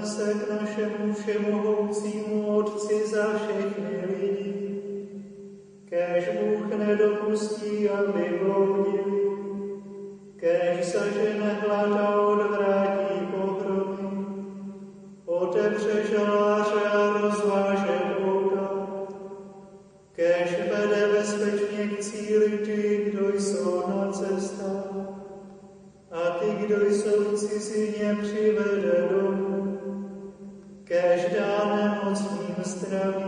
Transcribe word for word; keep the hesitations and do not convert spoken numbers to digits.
se k našemu všemohoucímu Otci za všechny lidi. Kéž Bůh nedopustí, aby bloudili, kéž zažene hlad a odvrátí pohromy, otevře žaláře a rozváže bouda, kéž vede bezpečně k cíli ty, kdo jsou na cestách, a ty, kdo jsou v cizině, přivede domů, kéž dá nemocným zdraví